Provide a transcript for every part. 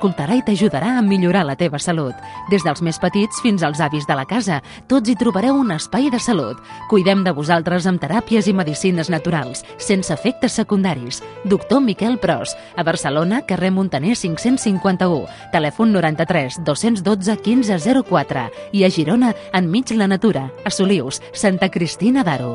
t'escoltarà i t'ajudarà a millorar la teva salut. Des dels més petits fins als avis de la casa, tots hi trobareu un espai de salut. Cuidem de vosaltres amb teràpies i medicines naturals, sense efectes secundaris. Doctor Miquel Pros, a Barcelona, carrer Muntaner 551, telèfon 93 212 1504 i a Girona, enmig la natura, a Solius, Santa Cristina d'Aro.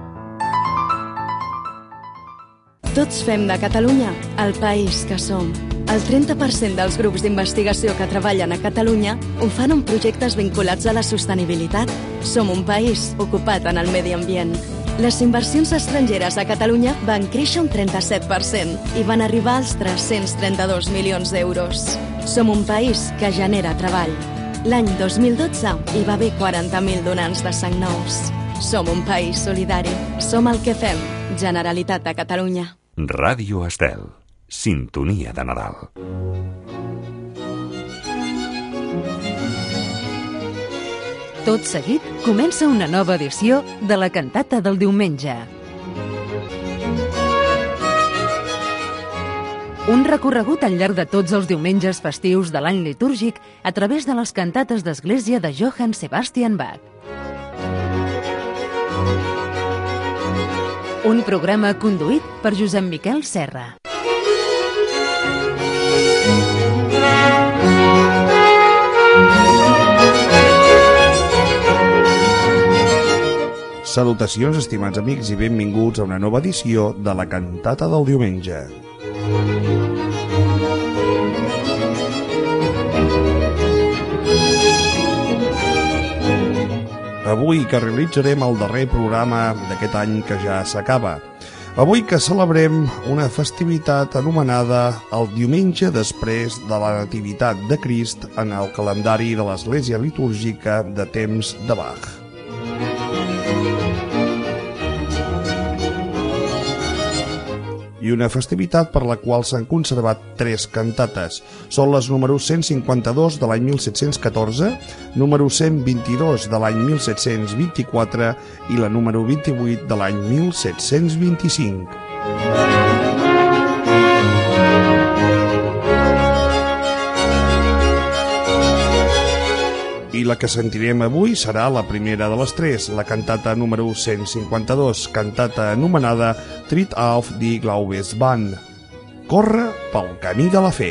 Tots fem de Catalunya el país que som. El 30% dels grups d'investigació que treballen a Catalunya ho fan amb projectes vinculats a la sostenibilitat. Som un país ocupat en el medi ambient. Les inversions estrangeres a Catalunya van créixer un 37% i van arribar als 332 milions d'euros. Som un país que genera treball. L'any 2012 hi va haver 40.000 donants de sang nous. Som un país solidari. Som el que fem. Generalitat de Catalunya. Ràdio Estel. Sintonia de Nadal. Tot seguit comença una nova edició de la cantata del diumenge. Un recorregut al llarg de tots els diumenges festius de l'any litúrgic a través de les cantates d'església de Johann Sebastian Bach. Un programa conduït per Josep Miquel Serra. Salutacions, estimats amics, i benvinguts a una nova edició de la cantata del diumenge. Avui que realitzarem el darrer programa d'aquest any que ja s'acaba. Avui que celebrem una festivitat anomenada el diumenge després de la Nativitat de Crist en el calendari de l'Església litúrgica de temps de Bach. I una festivitat per la qual s'han conservat 3 cantates. Són les número 152 de l'any 1714, número 122 de l'any 1724 i la número 28 de l'any 1725. I la que sentirem avui serà la primera de les 3, la cantata número 152, cantata anomenada Tritt auf die Glaubensbahn. Corre pel camí de la fe.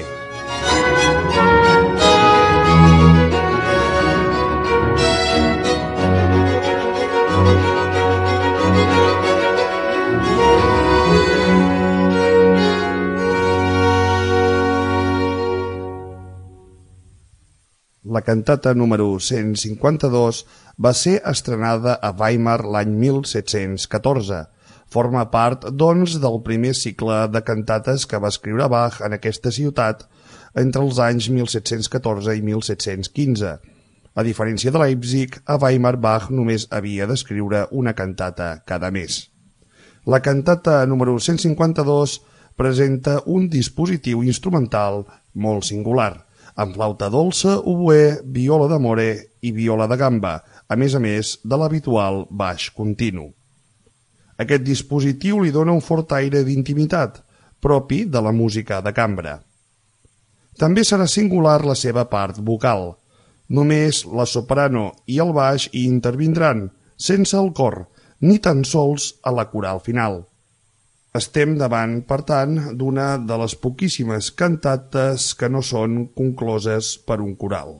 La cantata número 152 va ser estrenada a Weimar l'any 1714. Forma part, doncs, del primer cicle de cantates que va escriure Bach en aquesta ciutat entre els anys 1714 i 1715. A diferència de Leipzig, a Weimar Bach només havia d'escriure una cantata cada mes. La cantata número 152 presenta un dispositiu instrumental molt singular, amb flauta dolça, oboè, viola d'amore i viola de gamba, a més de l'habitual baix continu. Aquest dispositiu li dona un fort aire d'intimitat, propi de la música de cambra. També serà singular la seva part vocal. Només la soprano i el baix hi intervindran, sense el cor, ni tan sols a la coral final. Estem davant, per tant, d'una de les poquíssimes cantates que no són concloses per un coral.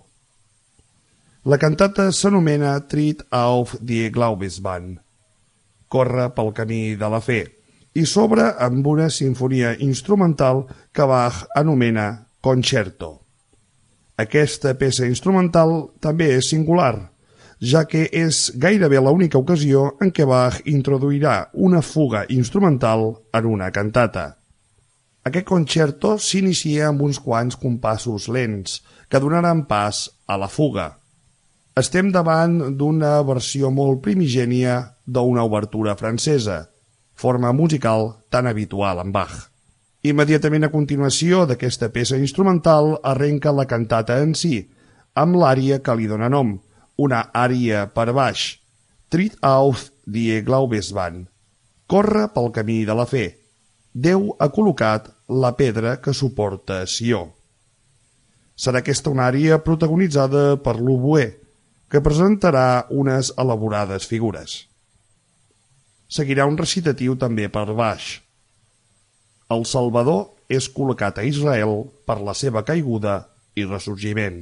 La cantata s'anomena Tritt auf die Glaubensbahn, corre pel camí de la fe, i s'obre amb una sinfonia instrumental que Bach anomena Concerto. Aquesta peça instrumental també és singular, ja que és gairebé l'única ocasió en què Bach introduirà una fuga instrumental en una cantata. Aquest concerto s'inicia amb uns quants compassos lents, que donaran pas a la fuga. Estem davant d'una versió molt primigènia d'una obertura francesa, forma musical tan habitual en Bach. Immediatament a continuació d'aquesta peça instrumental arrenca la cantata en si, amb l'ària que li dóna nom, una ària per baix, Tritt auf die Glaubensbahn, corre pel camí de la fe. Déu ha col·locat la pedra que suporta Sió. Serà aquesta una ària protagonitzada per l'oboè, que presentarà unes elaborades figures. Seguirà un recitatiu també per baix. El Salvador és col·locat a Israel per la seva caiguda i ressorgiment.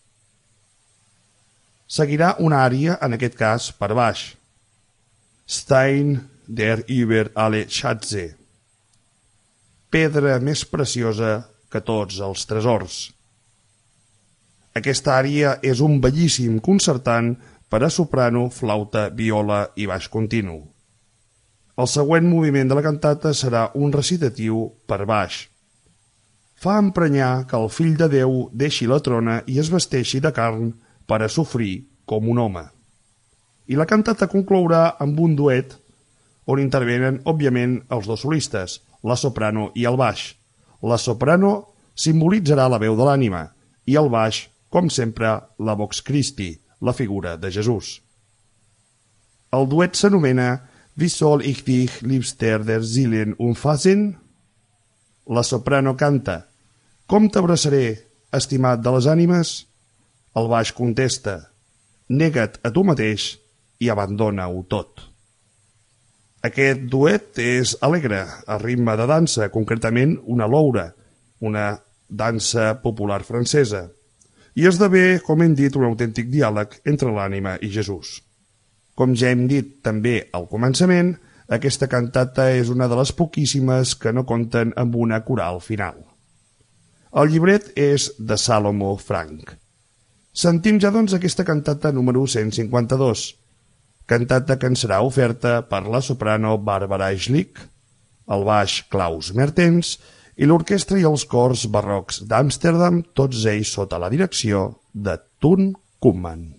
Seguirà una ària, en aquest cas, per baix. Stein der über alle Schätze. Pedra més preciosa que tots els tresors. Aquesta ària és un bellíssim concertant per a soprano, flauta, viola i baix continu. El següent moviment de la cantata serà un recitatiu per baix. Fa emprenyar que el fill de Déu deixi la trona i es vesteixi de carn per a sofrir com un home. I la cantata conclourà amb un duet on intervenen, òbviament, els dos solistes, la soprano i el baix. La soprano simbolitzarà la veu de l'ànima i el baix, com sempre, la Vox Christi, la figura de Jesús. El duet s'anomena Wie soll ich dich, liebster der Seelen, umfassen? La soprano canta Com t'abraçaré, estimat de les ànimes? El baix contesta Nega't a tu mateix i abandona-ho tot. Aquest duet és alegre, a ritme de dansa, concretament una loura, una dansa popular francesa, i esdevé, com hem dit, un autèntic diàleg entre l'ànima i Jesús. Com ja hem dit també al començament, aquesta cantata és una de les poquíssimes que no compten amb una coral final. El llibret és de Salomo Frank. Sentim ja doncs aquesta cantata número 152, cantata que ens serà oferta per la soprano Barbara Schlick, el baix Klaus Mertens i l'orquestra i els cors barrocs d'Amsterdam, tots ells sota la direcció de Toon Koopman.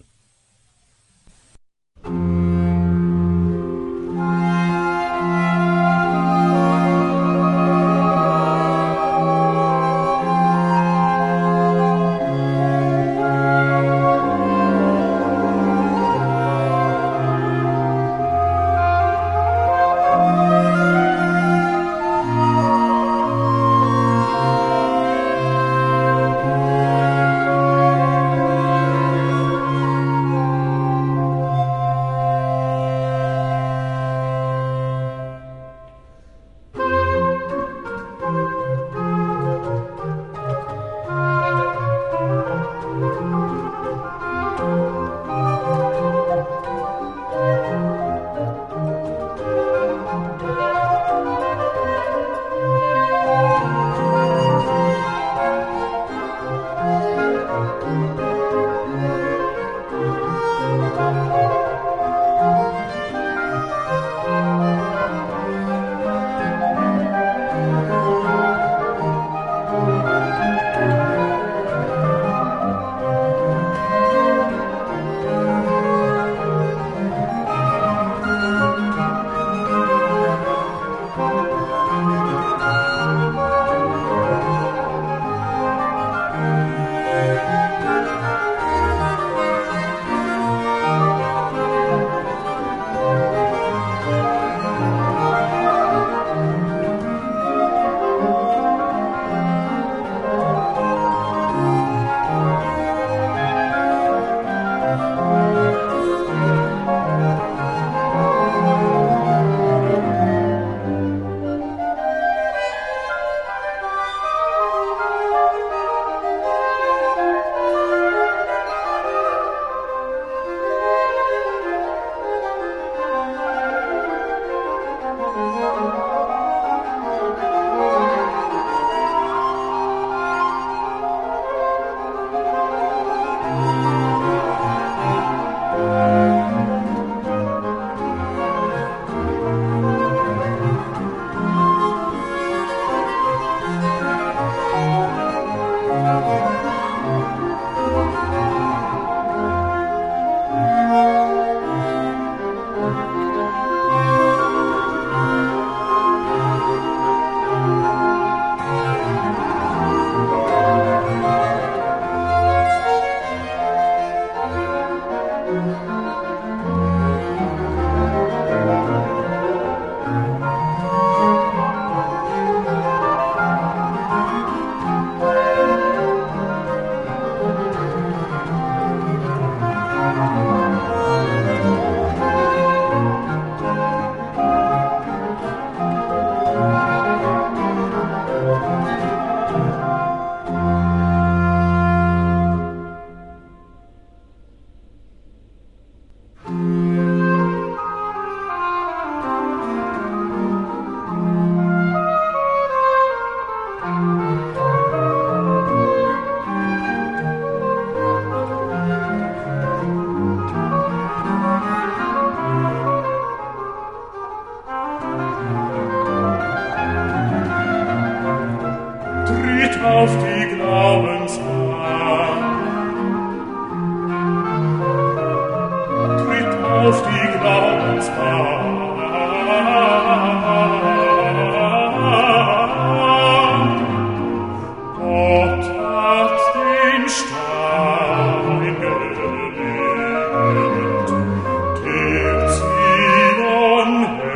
Stein gelegt, kehrt Zion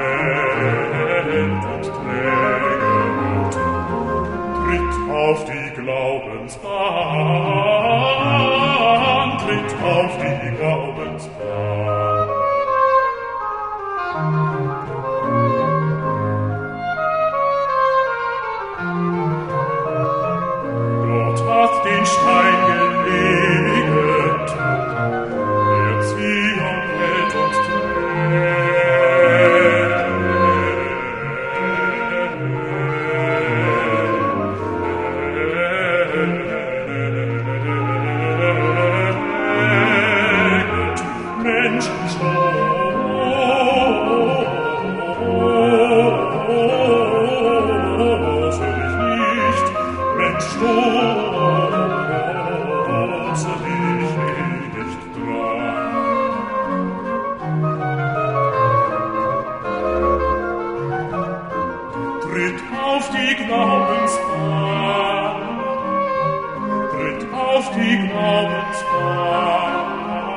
hält und trägt, tritt auf die Glaubensbahn, tritt auf die Glaubensbahn. Gott hat den Stein gelegt, der Zion hält und trägt. Menschen stoße dich nicht, Mensch, stoße dich nicht dran. Tritt auf die Glaubensbahn, tritt auf die Glaubensbahn,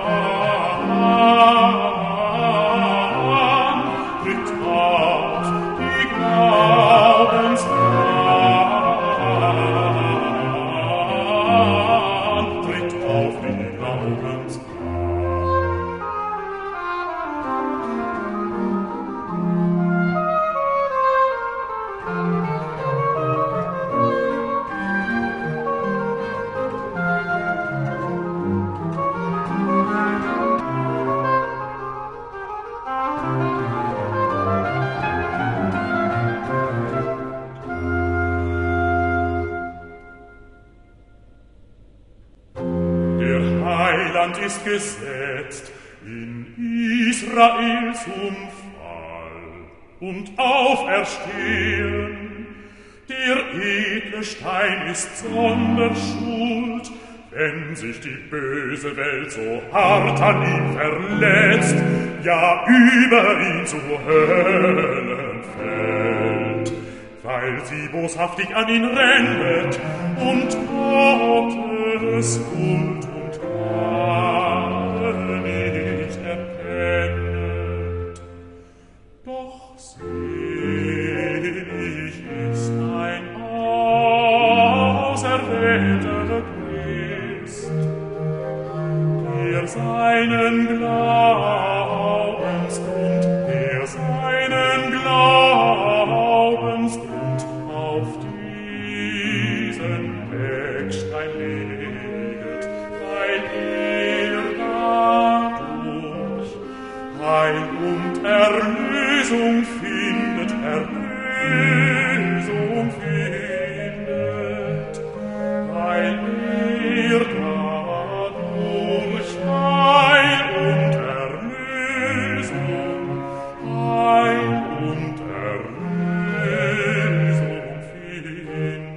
tritt auf die Glaubensbahn, tritt auf die Glaubensbahn. Der Heiland ist gesetzt in Israel zum Fall und Auferstehen. Der edle Stein ist Sonderschuld, wenn sich die böse Welt so hart an ihn verletzt, ja über ihn zu Höllen fällt, weil sie boshaftig an ihn rennet und Gottes Huld und Gnade nicht erkennet. Doch selig ist ein auserwählter Christ, der seinen Glaubensgrund, auf diesen Eckstein leget, weil dadurch Heil und Erlösung findet, weil dadurch Heil und Erlösung findet.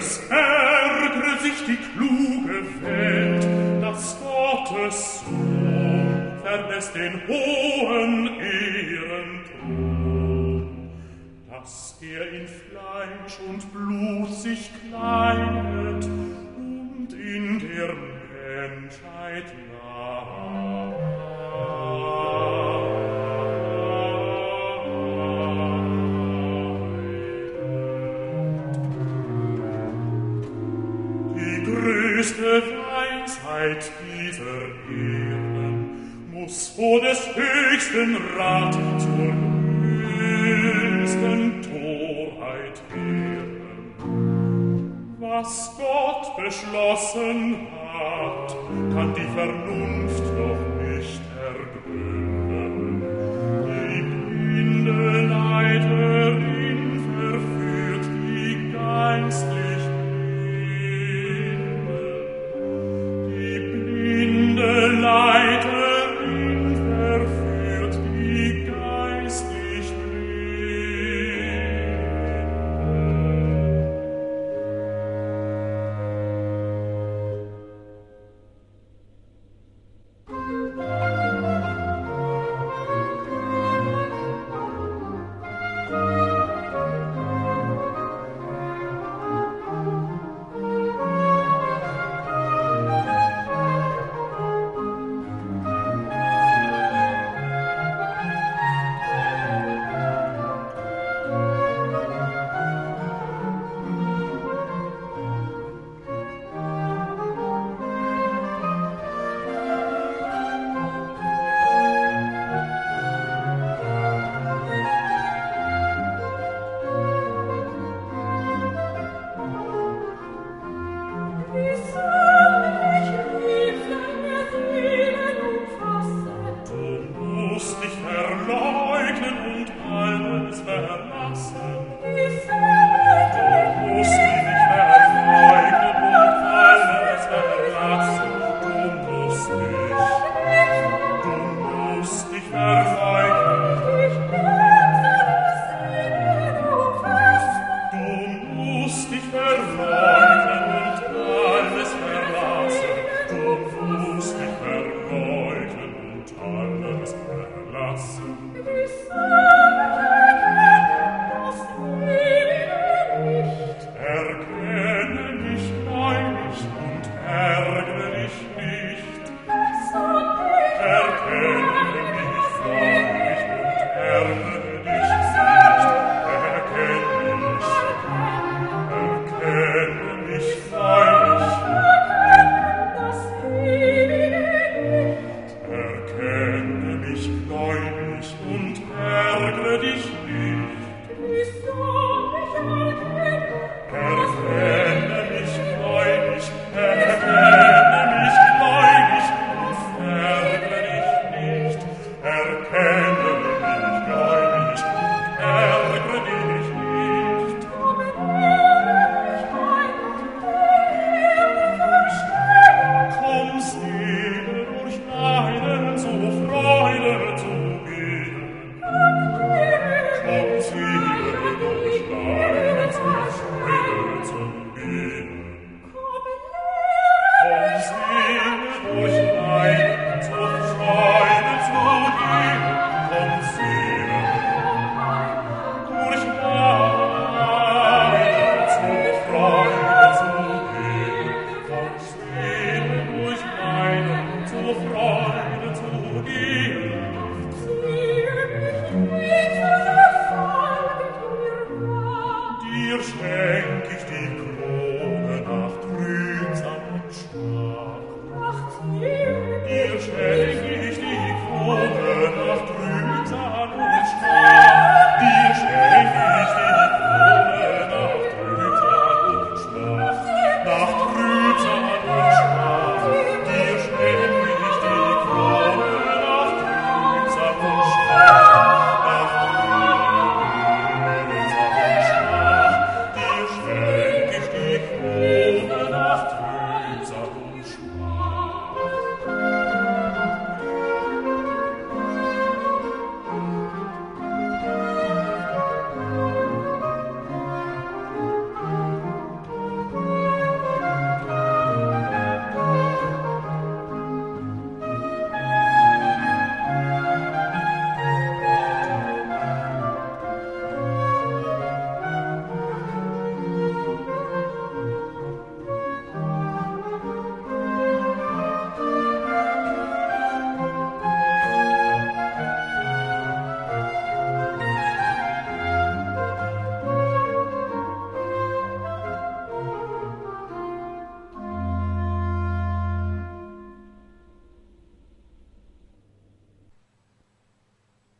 Es ärgere sich die kluge Welt, dass Gottes Sohn verlässt den hohen Ehrenthron, dass in Fleisch und Blut sich kleidet und in der Menschheit Die größte Weisheit dieser Erden muss vor des höchsten Rat zur höchsten Torheit werden. Was Gott beschlossen hat, kann die Vernunft doch nicht ergründen. Die blinde Leiterin verführt die geistlich Blinde. Die blinde Leiterin verführt die geistlich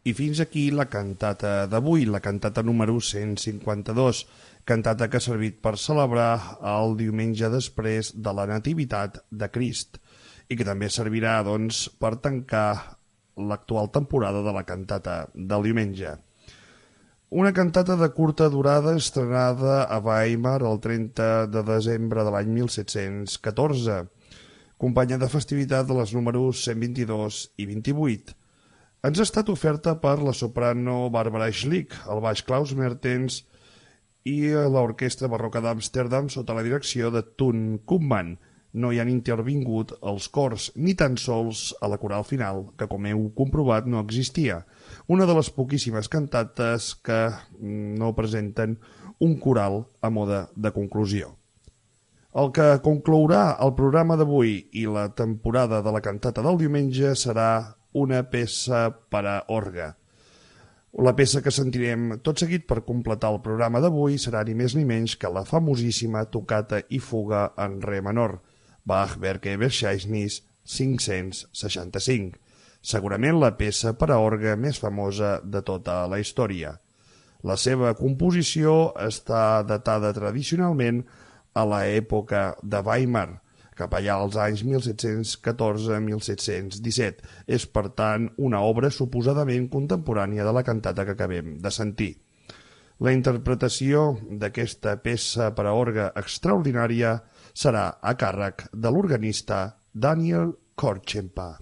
I fins aquí la cantata d'avui, la cantata número 152, cantata que ha servit per celebrar el diumenge després de la Nativitat de Crist i que també servirà doncs, per tancar l'actual temporada de la cantata del diumenge. Una cantata de curta durada estrenada a Weimar el 30 de desembre de l'any 1714, acompanyada de festivitat de les números 122 i 28. Ens ha estat oferta per la soprano Barbara Schlick, el baix Klaus Mertens i l'Orquestra Barroca d'Amsterdam sota la direcció de Toon Koopman. No hi han intervingut els cors, ni tan sols a la coral final, que com heu comprovat no existia. Una de les poquíssimes cantates que no presenten un coral a mode de conclusió. El que conclourà el programa d'avui i la temporada de la cantata del diumenge serà una peça per a orgue. La peça que sentirem tot seguit per completar el programa d'avui serà ni més ni menys que la famosíssima tocata i fuga en re menor, Bach Werke Verzeichnis 565, segurament la peça per a orgue més famosa de tota la història. La seva composició està datada tradicionalment a l'època de Weimar, cap allà als anys 1714-1717. És, per tant, una obra suposadament contemporània de la cantata que acabem de sentir. La interpretació d'aquesta peça per a orgue extraordinària serà a càrrec de l'organista Daniel Kortschempa.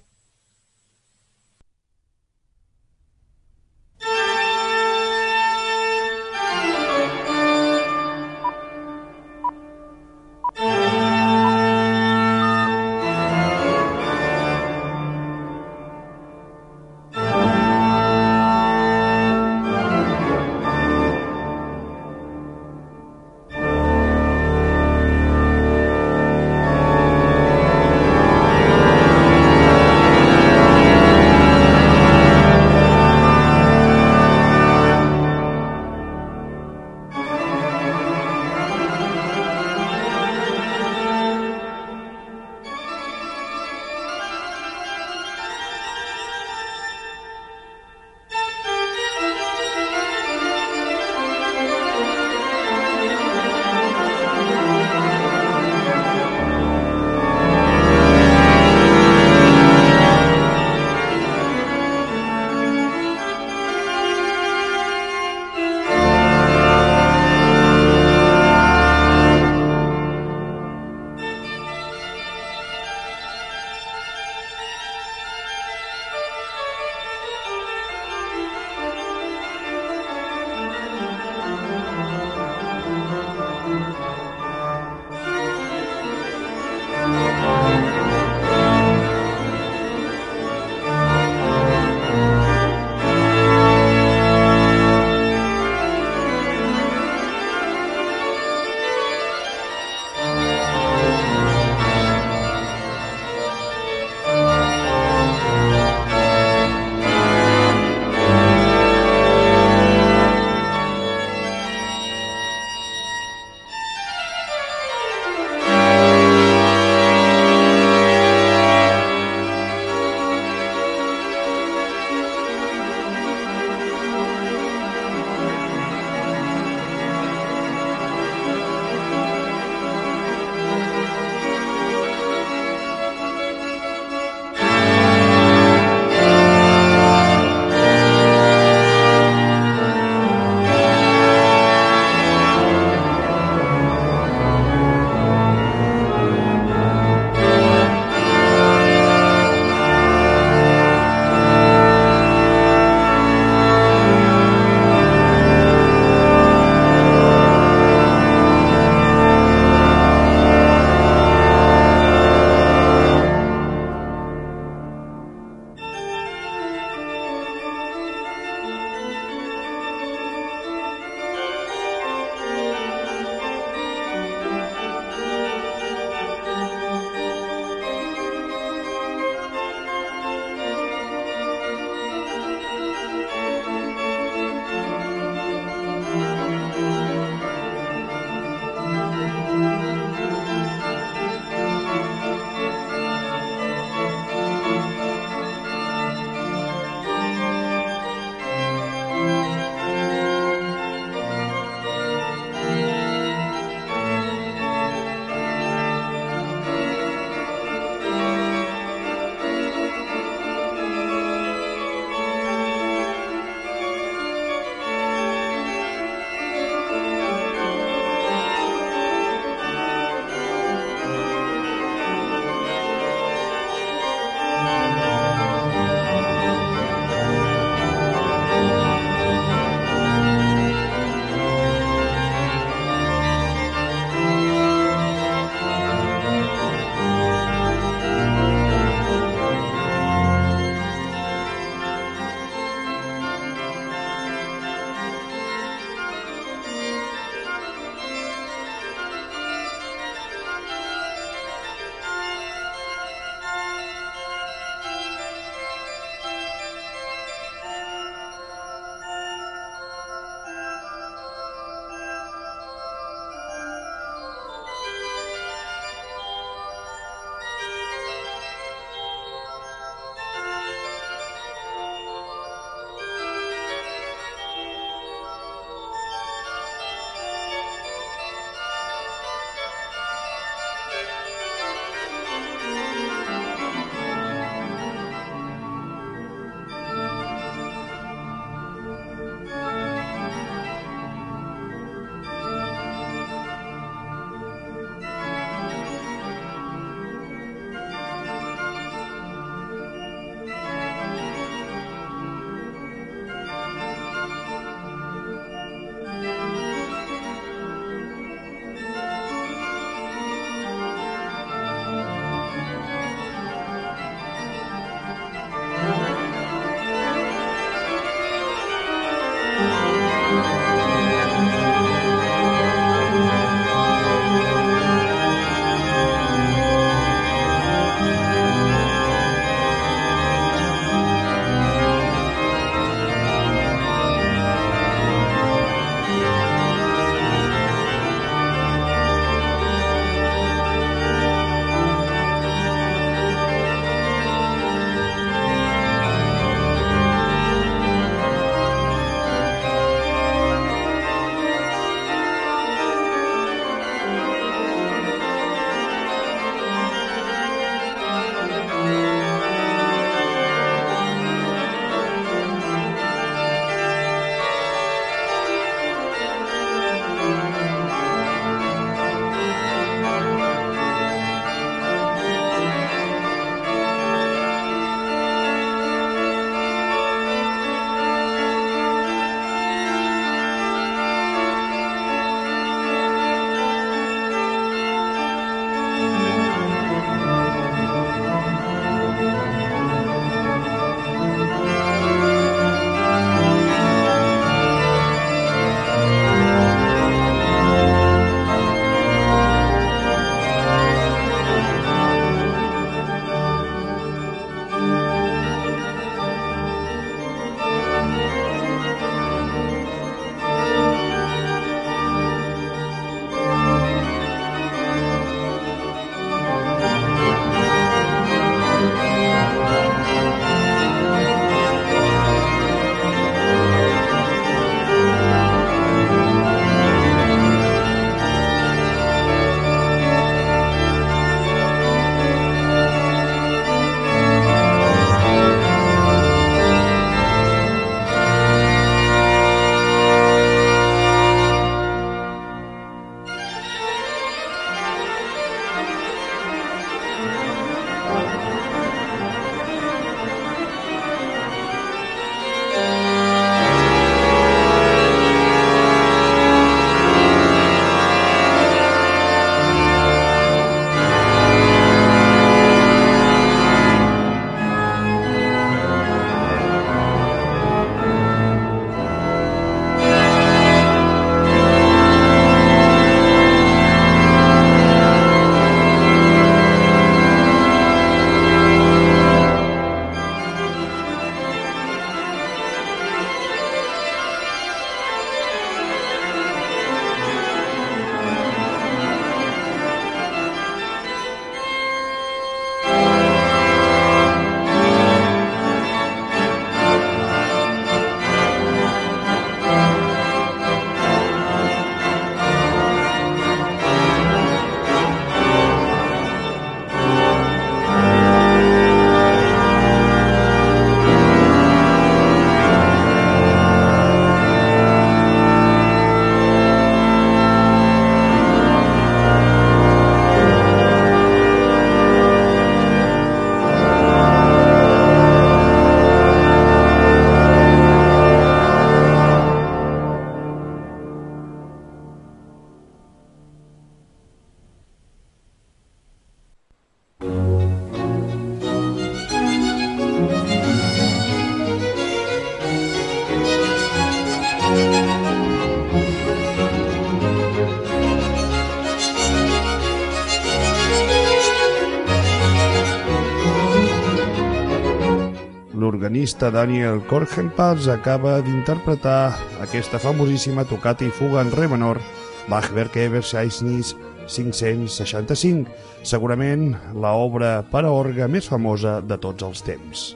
L'organista Daniel Kornhempatz acaba d'interpretar aquesta famosíssima tocata i fuga en re menor, Bach-Werke Verzeichnis 565, segurament l'obra per a orgue més famosa de tots els temps.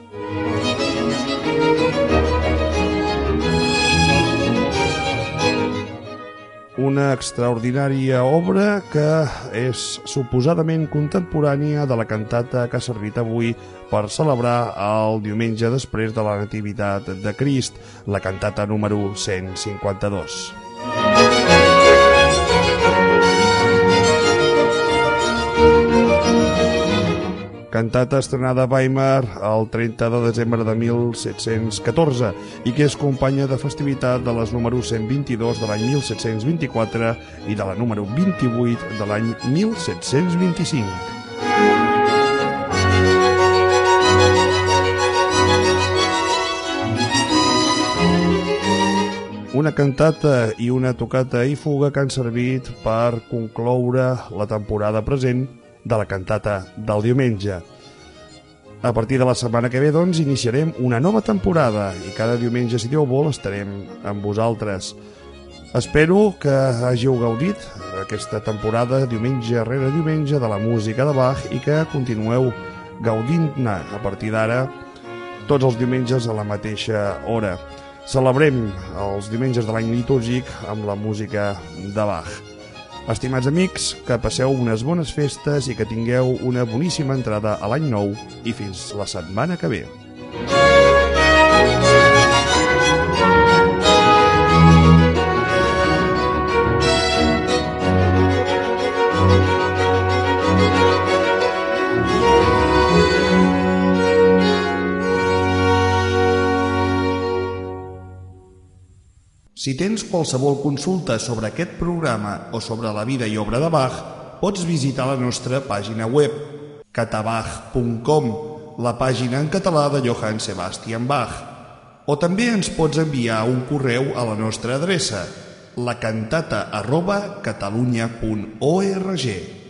Una extraordinària obra que és suposadament contemporània de la cantata que ha servit avui per celebrar el diumenge després de la Nativitat de Crist, la cantata número 152. Cantata estrenada a Weimar el 30 de desembre de 1714 i que és companya de festivitat de les número 122 de l'any 1724 i de la número 28 de l'any 1725. Una cantata i una tocata i fuga que han servit per concloure la temporada present de la cantata del diumenge. A partir de la setmana que ve, doncs, iniciarem una nova temporada i cada diumenge, si Déu vol, estarem amb vosaltres. Espero que hàgiu gaudit aquesta temporada diumenge rere diumenge de la música de Bach i que continueu gaudint-ne a partir d'ara tots els diumenges a la mateixa hora. Celebrem els diumenges de l'any litúrgic amb la música de Bach. Estimats amics, que passeu unes bones festes i que tingueu una boníssima entrada a l'any nou i fins la setmana que ve. Si tens qualsevol consulta sobre aquest programa o sobre la vida i obra de Bach, pots visitar la nostra pàgina web, catabach.com, la pàgina en català de Johann Sebastian Bach. O també ens pots enviar un correu a la nostra adreça, lacantata@catalunya.org.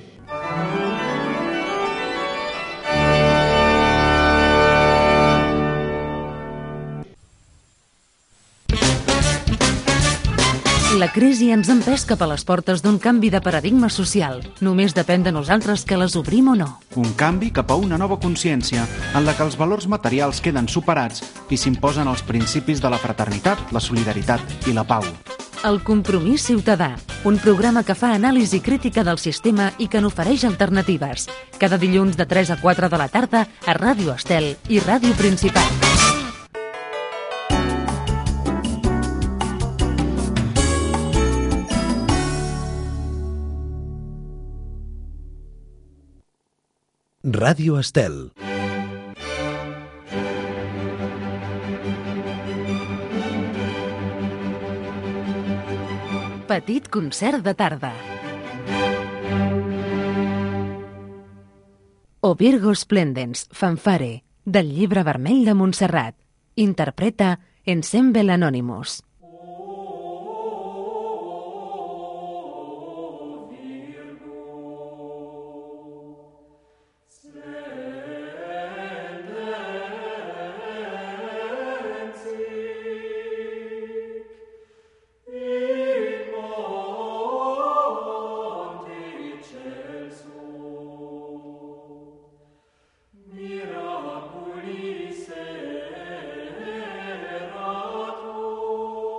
La crisi ens ha empès cap a les portes d'un canvi de paradigma social. Només depèn de nosaltres que les obrim o no. Un canvi cap a una nova consciència en la que els valors materials queden superats i s'imposen els principis de la fraternitat, la solidaritat i la pau. El Compromís Ciutadà, un programa que fa anàlisi crítica del sistema i que n'ofereix alternatives. Cada dilluns de 3 a 4 de la tarda a Ràdio Estel i Ràdio Principat. Ràdio Estel. Petit concert de tarda. O Virgo Splendens, fanfare, del Llibre Vermell de Montserrat. Interpreta Ensemble Anonymous. Miraculis eratur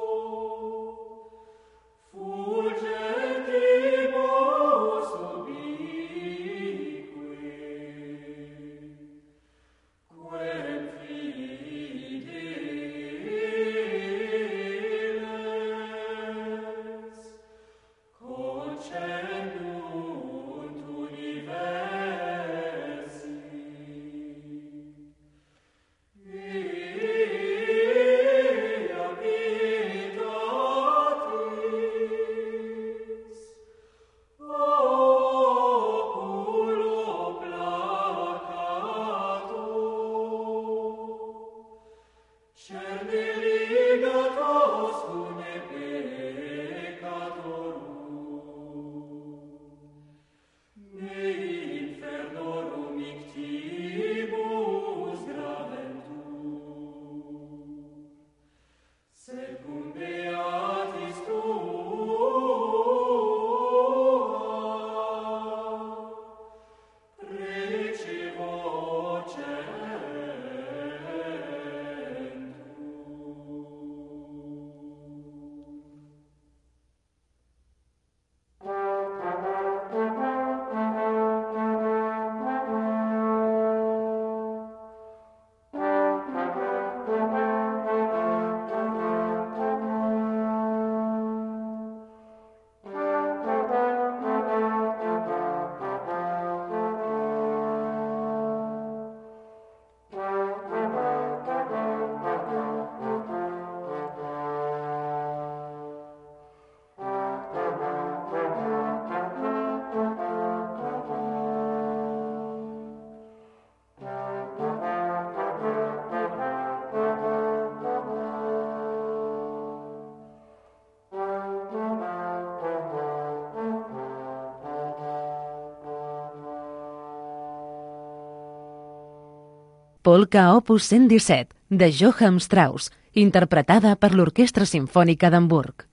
Polka Opus 117, de Johann Strauss, interpretada per l'Orquestra Simfònica d'Hamburg.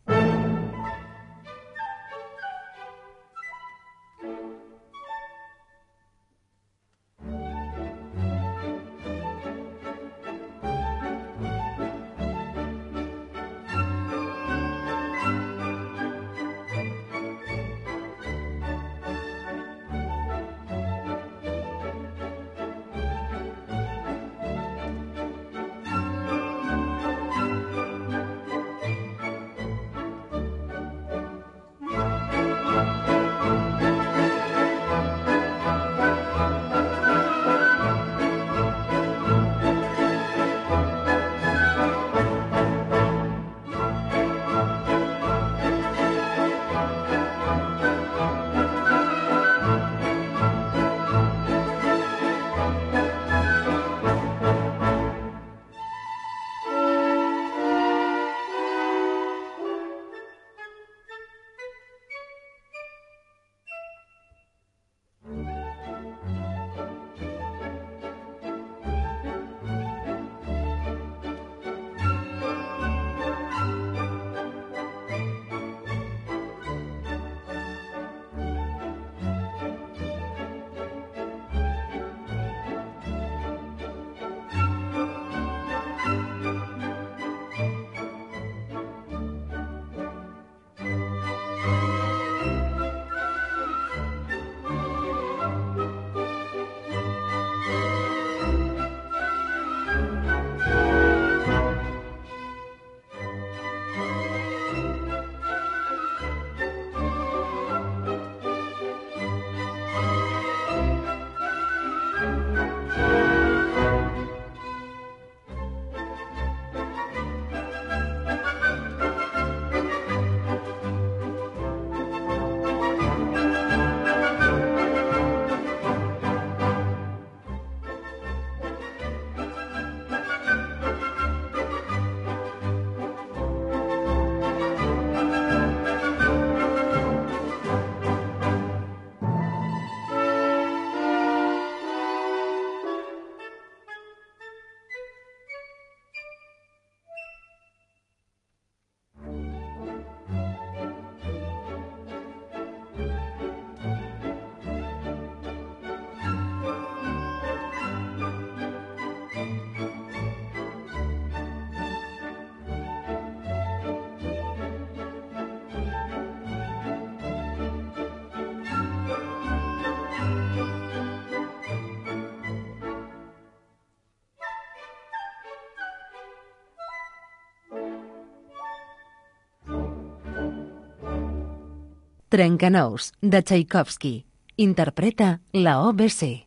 Trencanous, de Tchaikovsky. Interpreta la OBC.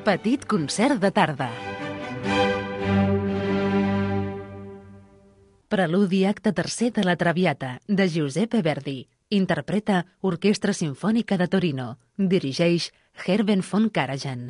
Petit concert de tarda. Preludi acte tercer de La Traviata, de Giuseppe Verdi. Interpreta Orquestra Simfònica de Torino. Dirigeix Herben von Karajan.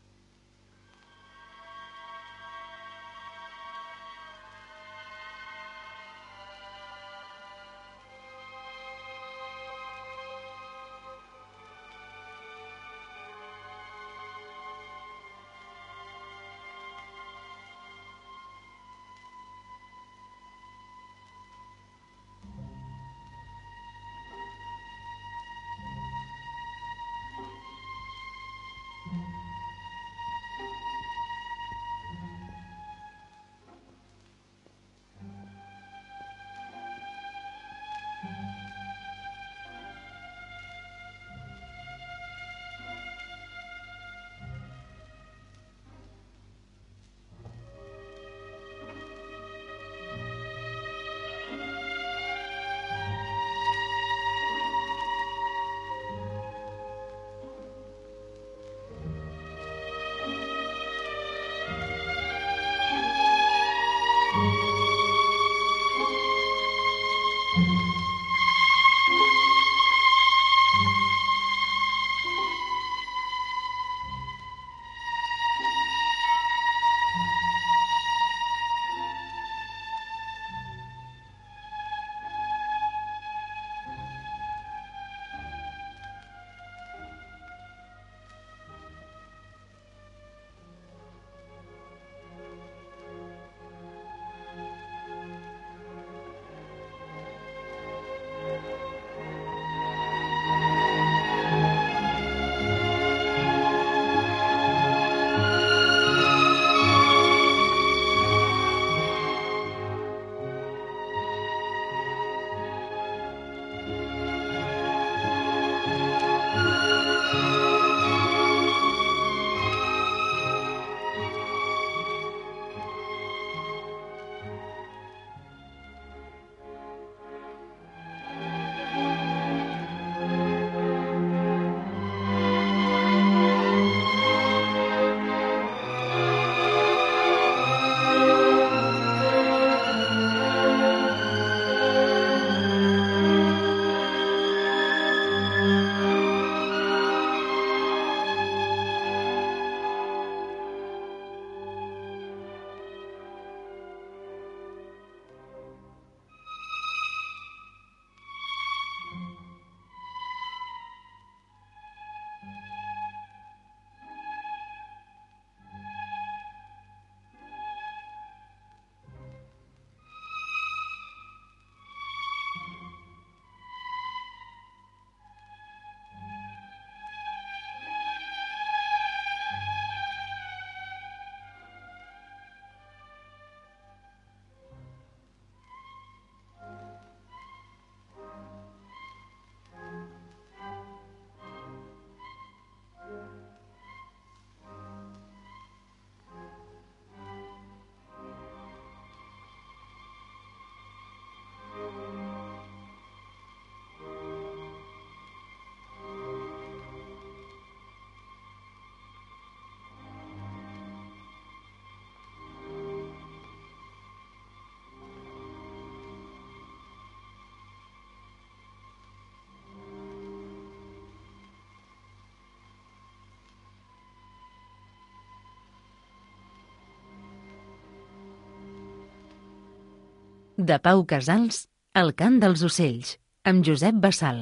De Pau Casals, El cant dels ocells, amb Josep Bassal.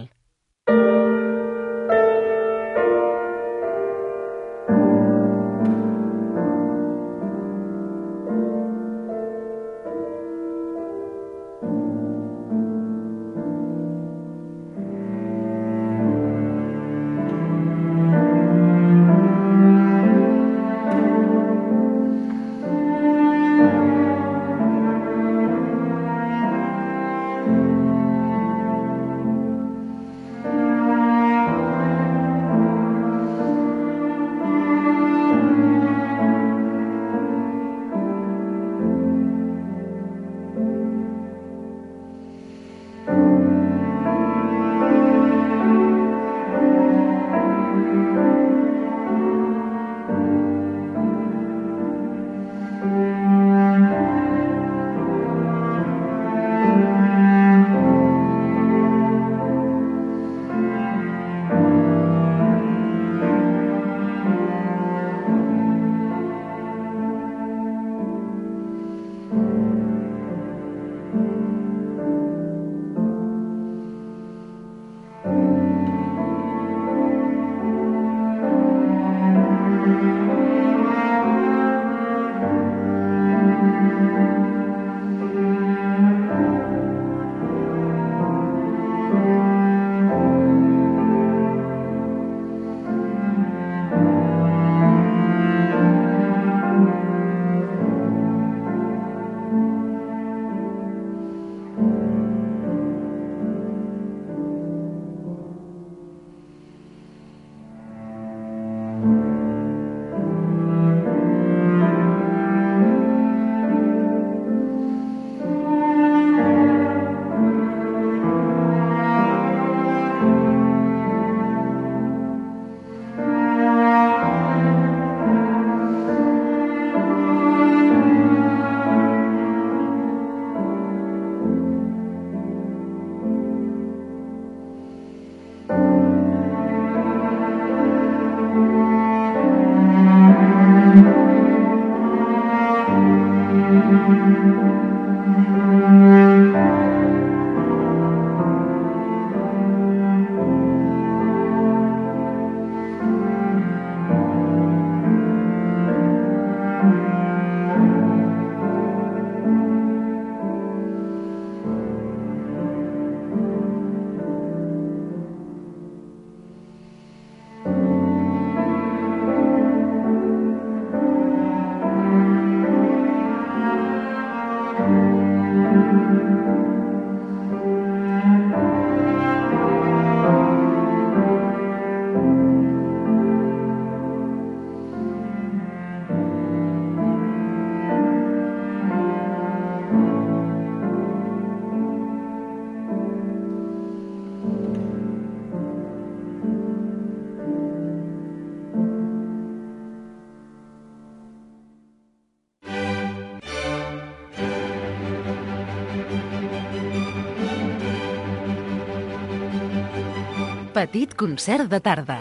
Petit concert de tarda.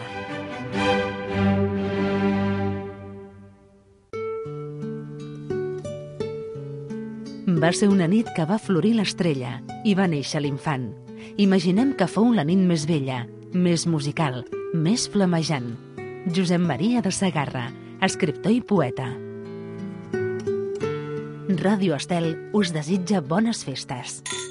Va ser una nit que va florir l'estrella i va néixer l'infant. Imaginem que fou la nit més bella, més musical, més flamejant. Josep Maria de Segarra, escriptor i poeta. Ràdio Estel us desitja bones festes.